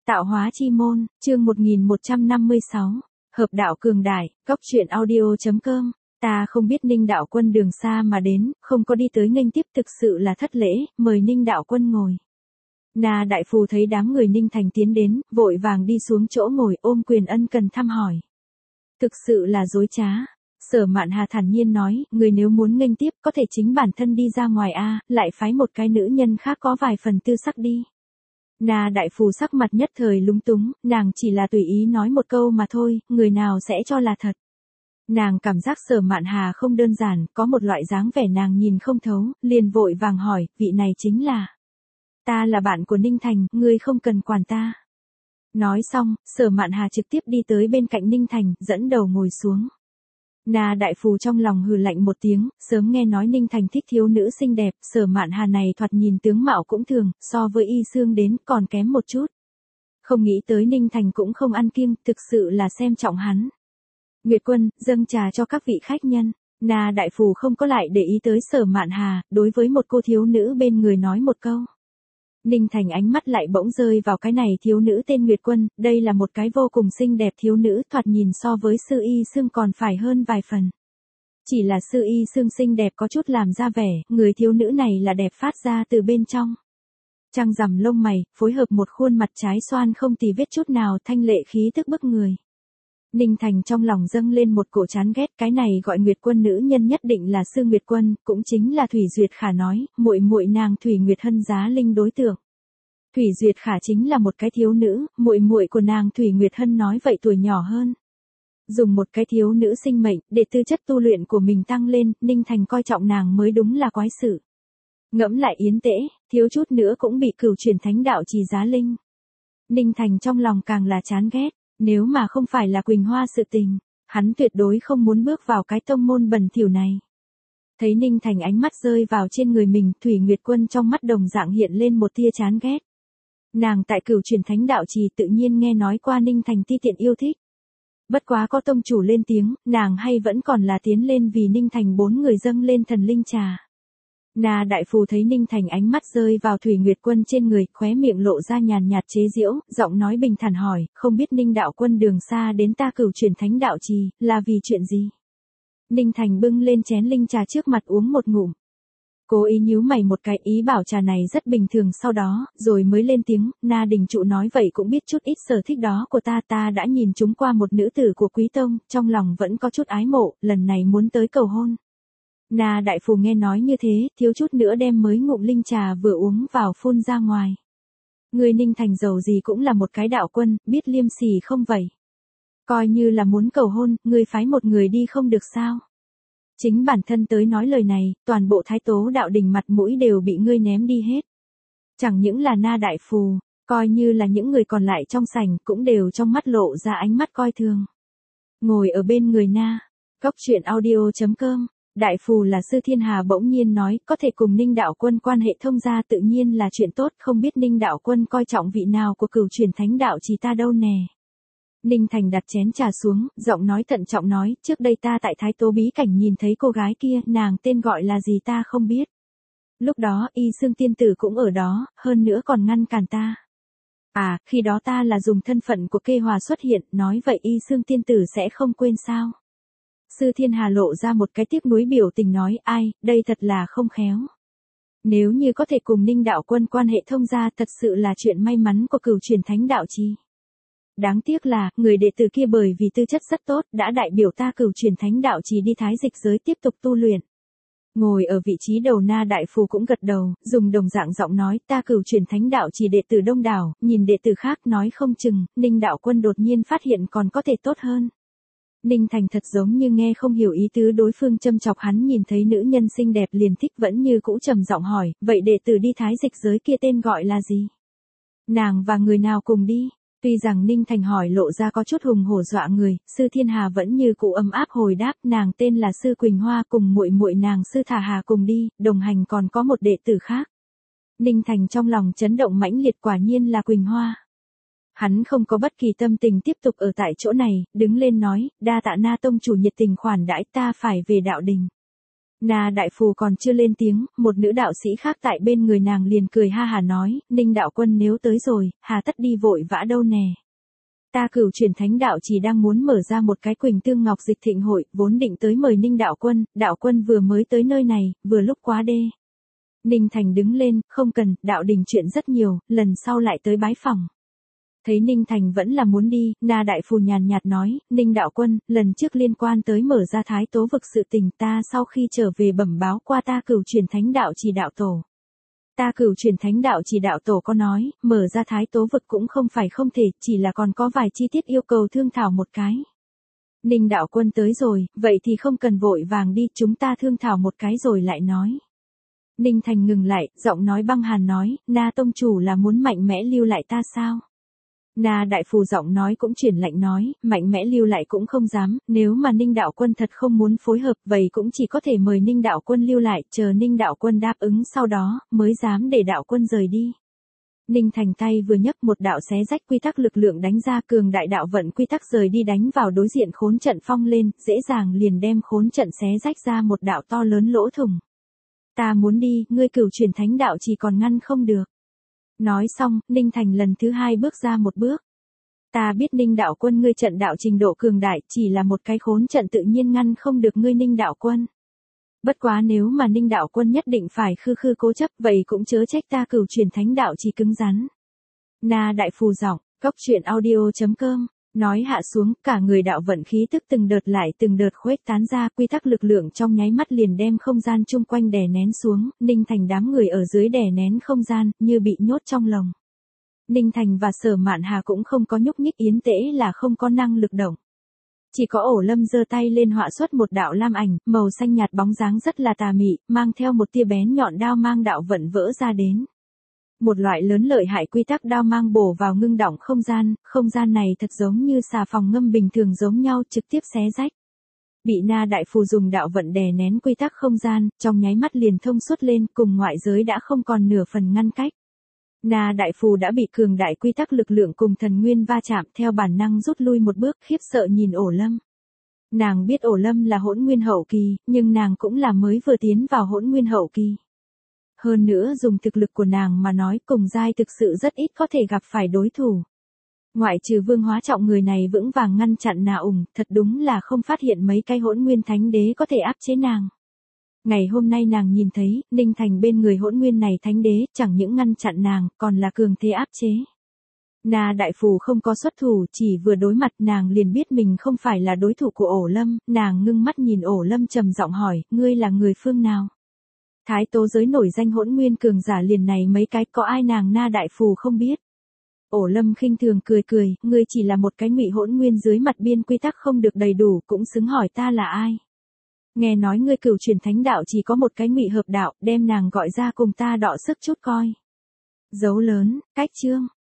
Tạo hóa chi môn, chương 1156, hợp đạo cường đại, góc truyện audio.com. Ta không biết Ninh đạo quân đường xa mà đến, không có đi tới nghênh tiếp, thực sự là thất lễ, mời Ninh đạo quân ngồi. Na đại phù thấy đám người Ninh Thành tiến đến, vội vàng đi xuống chỗ ngồi, ôm quyền ân cần thăm hỏi. Thực sự là dối trá. Sở Mạn Hà thản nhiên nói, người nếu muốn nghênh tiếp có thể chính bản thân đi ra ngoài a, lại phái một cái nữ nhân khác có vài phần tư sắc đi. Na đại phù sắc mặt nhất thời lúng túng, nàng chỉ là tùy ý nói một câu mà thôi, người nào sẽ cho là thật. Nàng cảm giác Sở Mạn Hà không đơn giản, có một loại dáng vẻ nàng nhìn không thấu, liền vội vàng hỏi, vị này chính là. Ta là bạn của Ninh Thành, ngươi không cần quản ta. Nói xong, Sở Mạn Hà trực tiếp đi tới bên cạnh Ninh Thành, dẫn đầu ngồi xuống. Na đại phù trong lòng hừ lạnh một tiếng, sớm nghe nói Ninh Thành thích thiếu nữ xinh đẹp, Sở Mạn Hà này thoạt nhìn tướng mạo cũng thường, so với Y Xương đến còn kém một chút. Không nghĩ tới Ninh Thành cũng không ăn kiêng, thực sự là xem trọng hắn. Nguyệt Quân, dâng trà cho các vị khách nhân. Na đại phù không có lại để ý tới Sở Mạn Hà, đối với một cô thiếu nữ bên người nói một câu. Ninh Thành ánh mắt lại bỗng rơi vào cái này thiếu nữ tên Nguyệt Quân, đây là một cái vô cùng xinh đẹp thiếu nữ, thoạt nhìn so với sư Y Xương còn phải hơn vài phần. Chỉ là sư Y Xương xinh đẹp có chút làm ra vẻ, người thiếu nữ này là đẹp phát ra từ bên trong. Trăng rằm lông mày, phối hợp một khuôn mặt trái xoan không tì vết chút nào, thanh lệ khí tức bức người. Ninh Thành trong lòng dâng lên một cổ chán ghét, cái này gọi Nguyệt Quân nữ nhân nhất định là sư Nguyệt Quân, cũng chính là Thủy Duyệt Khả nói, muội muội nàng Thủy Nguyệt Hân giá linh đối tượng. Thủy Duyệt Khả chính là một cái thiếu nữ, muội muội của nàng Thủy Nguyệt Hân nói vậy tuổi nhỏ hơn. Dùng một cái thiếu nữ sinh mệnh để tư chất tu luyện của mình tăng lên, Ninh Thành coi trọng nàng mới đúng là quái sự. Ngẫm lại Yến Tễ, thiếu chút nữa cũng bị cửu chuyển thánh đạo trì giá linh. Ninh Thành trong lòng càng là chán ghét. Nếu mà không phải là Quỳnh Hoa sự tình, hắn tuyệt đối không muốn bước vào cái tông môn bẩn thỉu này. Thấy Ninh Thành ánh mắt rơi vào trên người mình, Thủy Nguyệt Quân trong mắt đồng dạng hiện lên một tia chán ghét. Nàng tại cửu truyền thánh đạo trì tự nhiên nghe nói qua Ninh Thành ti tiện yêu thích. Bất quá có tông chủ lên tiếng, nàng hay vẫn còn là tiến lên vì Ninh Thành 4 người dâng lên thần linh trà. Na đại phù thấy Ninh Thành ánh mắt rơi vào Thủy Nguyệt Quân trên người, khóe miệng lộ ra nhàn nhạt chế giễu, giọng nói bình thản hỏi, không biết Ninh đạo quân đường xa đến ta cửu truyền thánh đạo trì, là vì chuyện gì? Ninh Thành bưng lên chén linh trà trước mặt uống một ngụm. Cố ý nhíu mày một cái, ý bảo trà này rất bình thường, sau đó, rồi mới lên tiếng, Na đình trụ nói vậy cũng biết chút ít sở thích đó của ta đã nhìn chúng qua một nữ tử của Quý Tông, trong lòng vẫn có chút ái mộ, lần này muốn tới cầu hôn. Na đại phù nghe nói như thế, thiếu chút nữa đem mới ngụm linh trà vừa uống vào phun ra ngoài. Người Ninh Thành giàu gì cũng là một cái đạo quân, biết liêm sỉ không vậy? Coi như là muốn cầu hôn, ngươi phái một người đi không được sao? Chính bản thân tới nói lời này, toàn bộ Thái Tố đạo đình mặt mũi đều bị ngươi ném đi hết. Chẳng những là Na đại phù, coi như là những người còn lại trong sảnh cũng đều trong mắt lộ ra ánh mắt coi thường. Ngồi ở bên người Na, góc truyện audio.com. Đại phù là Sư Thiên Hà bỗng nhiên nói, có thể cùng Ninh đạo quân quan hệ thông gia tự nhiên là chuyện tốt, không biết Ninh đạo quân coi trọng vị nào của cửu truyền thánh đạo trì ta đâu nè. Ninh Thành đặt chén trà xuống, giọng nói thận trọng nói, trước đây ta tại Thái Tố bí cảnh nhìn thấy cô gái kia, nàng tên gọi là gì ta không biết. Lúc đó Y Xương tiên tử cũng ở đó, hơn nữa còn ngăn cản ta. À, khi đó ta là dùng thân phận của Kê Hòa xuất hiện, nói vậy Y Xương tiên tử sẽ không quên sao. Sư Thiên Hà lộ ra một cái tiếc nuối biểu tình nói, ai, đây thật là không khéo. Nếu như có thể cùng Ninh đạo quân quan hệ thông gia thật sự là chuyện may mắn của cửu truyền thánh đạo trì. Đáng tiếc là, người đệ tử kia bởi vì tư chất rất tốt, đã đại biểu ta cửu truyền thánh đạo trì đi thái dịch giới tiếp tục tu luyện. Ngồi ở vị trí đầu Na đại phù cũng gật đầu, dùng đồng dạng giọng nói, ta cửu truyền thánh đạo trì đệ tử đông đảo, nhìn đệ tử khác nói không chừng, Ninh đạo quân đột nhiên phát hiện còn có thể tốt hơn. Ninh Thành thật giống như nghe không hiểu ý tứ đối phương châm chọc hắn, nhìn thấy nữ nhân xinh đẹp liền thích, vẫn như cũ trầm giọng hỏi, vậy đệ tử đi thái dịch giới kia tên gọi là gì? Nàng và người nào cùng đi? Tuy rằng Ninh Thành hỏi lộ ra có chút hùng hổ dọa người, Sư Thiên Hà vẫn như cũ ấm áp hồi đáp, nàng tên là Sư Quỳnh Hoa, cùng muội muội nàng Sư Thả Hà cùng đi, đồng hành còn có một đệ tử khác. Ninh Thành trong lòng chấn động mãnh liệt, quả nhiên là Quỳnh Hoa. Hắn không có bất kỳ tâm tình tiếp tục ở tại chỗ này, đứng lên nói, đa tạ Na tông chủ nhiệt tình khoản đãi, ta phải về đạo đình. Na Đại Phù còn chưa lên tiếng, một nữ đạo sĩ khác tại bên người nàng liền cười ha hà nói, Ninh đạo quân nếu tới rồi, hà tất đi vội vã đâu nè. Ta Cửu Chuyển Thánh đạo chỉ đang muốn mở ra một cái Quỳnh Tương Ngọc Dịch Thịnh hội, vốn định tới mời Ninh đạo quân vừa mới tới nơi này, vừa lúc quá đê. Ninh Thành đứng lên, không cần, đạo đình chuyện rất nhiều, lần sau lại tới bái phòng. Thấy Ninh Thành vẫn là muốn đi, Na Đại Phù nhàn nhạt nói, Ninh đạo quân, lần trước liên quan tới mở ra Thái Tố vực sự tình ta sau khi trở về bẩm báo qua ta Cửu Chuyển Thánh đạo chỉ đạo tổ. Ta Cửu Chuyển Thánh đạo chỉ đạo tổ có nói, mở ra Thái Tố vực cũng không phải không thể, chỉ là còn có vài chi tiết yêu cầu thương thảo một cái. Ninh đạo quân tới rồi, vậy thì không cần vội vàng đi, chúng ta thương thảo một cái rồi lại nói. Ninh Thành ngừng lại, giọng nói băng hàn nói, Na tông chủ là muốn mạnh mẽ lưu lại ta sao? Na Đại Phù giọng nói cũng chuyển lạnh nói, mạnh mẽ lưu lại cũng không dám, nếu mà Ninh đạo quân thật không muốn phối hợp, vậy cũng chỉ có thể mời Ninh đạo quân lưu lại, chờ Ninh đạo quân đáp ứng sau đó, mới dám để đạo quân rời đi. Ninh Thành tay vừa nhấc một đạo xé rách quy tắc lực lượng đánh ra, cường đại đạo vận quy tắc rời đi đánh vào đối diện khốn trận phong lên, dễ dàng liền đem khốn trận xé rách ra một đạo to lớn lỗ thủng. Ta muốn đi, ngươi Cửu Chuyển Thánh đạo chỉ còn ngăn không được. Nói xong, Ninh Thành lần thứ hai bước ra một bước. Ta biết Ninh đạo quân ngươi trận đạo trình độ cường đại, chỉ là một cái khốn trận tự nhiên ngăn không được ngươi Ninh đạo quân. Bất quá nếu mà Ninh đạo quân nhất định phải khư khư cố chấp, vậy cũng chớ trách ta Cửu Chuyển Thánh đạo chỉ cứng rắn. Na Đại Phù giọng, goctruyện.audio.com, nói hạ xuống, cả người đạo vận khí tức từng đợt lại từng đợt khuếch tán ra, quy tắc lực lượng trong nháy mắt liền đem không gian chung quanh đè nén xuống, Ninh Thành đám người ở dưới đè nén không gian, như bị nhốt trong lồng. Ninh Thành và Sở Mạn Hà cũng không có nhúc nhích, Yến Tễ là không có năng lực động. Chỉ có Ổ Lâm giơ tay lên họa xuất một đạo lam ảnh, màu xanh nhạt bóng dáng rất là tà mị, mang theo một tia bén nhọn đao mang đạo vận vỡ ra đến. Một loại lớn lợi hại quy tắc đao mang bổ vào ngưng đọng không gian này thật giống như xà phòng ngâm bình thường giống nhau, trực tiếp xé rách. Bị Na Đại Phù dùng đạo vận đè nén quy tắc không gian, trong nháy mắt liền thông suốt lên, cùng ngoại giới đã không còn nửa phần ngăn cách. Na Đại Phù đã bị cường đại quy tắc lực lượng cùng thần nguyên va chạm, theo bản năng rút lui một bước, khiếp sợ nhìn Ổ Lâm. Nàng biết Ổ Lâm là hỗn nguyên hậu kỳ, nhưng nàng cũng là mới vừa tiến vào hỗn nguyên hậu kỳ. Hơn nữa dùng thực lực của nàng mà nói, cùng giai thực sự rất ít có thể gặp phải đối thủ. Ngoại trừ Vương Hóa Trọng người này vững vàng ngăn chặn Na Ủng, thật đúng là không phát hiện mấy cái hỗn nguyên thánh đế có thể áp chế nàng. Ngày hôm nay nàng nhìn thấy, Ninh Thành bên người hỗn nguyên này thánh đế, chẳng những ngăn chặn nàng, còn là cường thế áp chế. Na Đại Phù không có xuất thủ, chỉ vừa đối mặt nàng liền biết mình không phải là đối thủ của Ổ Lâm, nàng ngưng mắt nhìn Ổ Lâm trầm giọng hỏi, ngươi là người phương nào? Thái Tố giới nổi danh hỗn nguyên cường giả liền này mấy cái, có ai nàng Na Đại Phù không biết. Ổ Lâm khinh thường cười cười, ngươi chỉ là một cái ngụy hỗn nguyên dưới mặt biên quy tắc không được đầy đủ, cũng xứng hỏi ta là ai. Nghe nói ngươi Cửu Chuyển Thánh đạo chỉ có một cái ngụy hợp đạo, đem nàng gọi ra cùng ta đọ sức chút coi. Dấu lớn, cách chương.